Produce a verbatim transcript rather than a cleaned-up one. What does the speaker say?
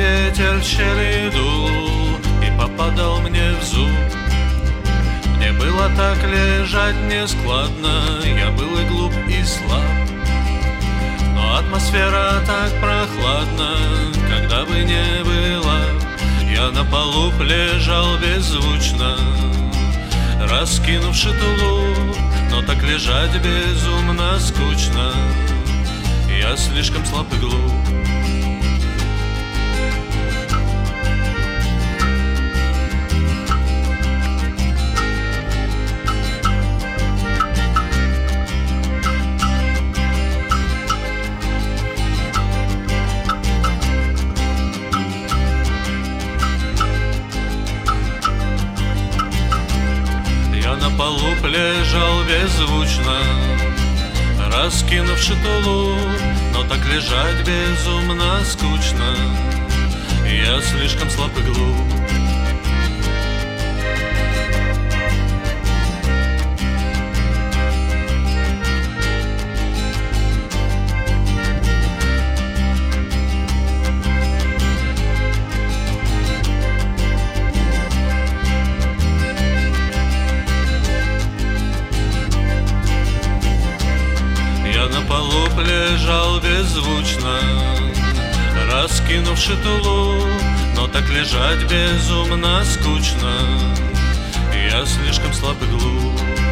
ветер в щели дул и попадал мне в зуб. Мне было так лежать нескладно, я был и глуп, и слаб. Но атмосфера так прохладна, когда бы не была. Я на полу лежал беззвучно, раскинувши тулуп, но так лежать безумно скучно. Я слишком слаб и глуп. Я на полу лежал беззвучно, раскинувши тулуп, но так лежать безумно скучно. Я слишком слаб и глуп. Я на полу лежал беззвучно, раскинувши тулуп, но так лежать безумно скучно. Я слишком слаб и глуп.